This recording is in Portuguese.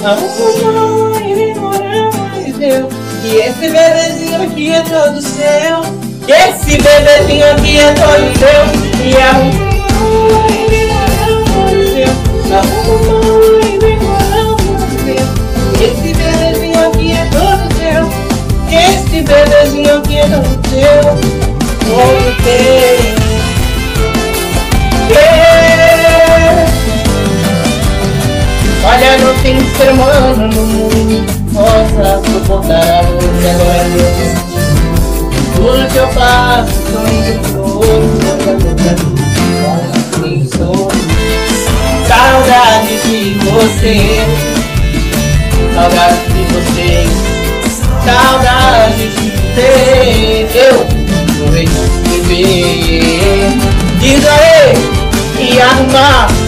Arruma e me mora, Deus. E esse bebezinho aqui é todo seu. Esse bebezinho aqui é todo seu. E arruma e me mora, Deus. Arruma e me mora, Deus. Esse bebezinho aqui é todo seu. Esse bebezinho aqui é todo seu. Todo teu. Olha, não tem ser humano no mundo possa suportar a luz agora. Tudo que eu faço, sonho de flor, saudade de você, saudade de você, saudade de ter. Eu vou viver, diz aí, e arrumar.